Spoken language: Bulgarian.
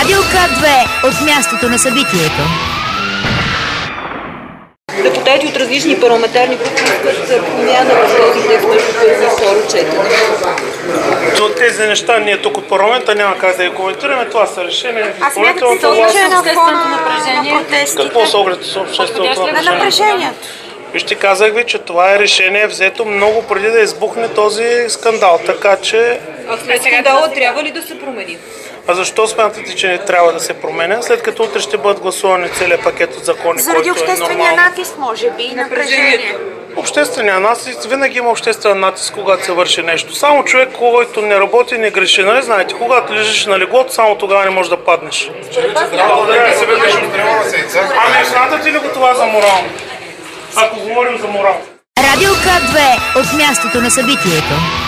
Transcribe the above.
Радио К2 от мястото на събитието. Депутати от различни парламентарни групи искат промяна в този текст между първо и второ четене. От тези неща ние тук от парламента няма как да ги коментираме. Това са решения в изпълнителната власт. власт. На общественото напрежение. Какво с оглед с общественото напрежение? Вижте, казах ви, че това е решение взето много преди да избухне този скандал, така че... А след скандала трябва ли да се промени? А защо смятате, че не трябва да се променя, след като утре ще бъдат гласувани целият пакет от закони, заради който е нормално? обществения натиск, може би, и напрежение. Обществения натиск, винаги има обществен натиск, когато се върши нещо. Само човек, който не работи, не греши. Нали знаете, когато лежиш на леглото, само тогава не можеш да паднеш. Ами, смятате ли го това за морал? Ако говорим за морал. Радио К2 от мястото на събитието.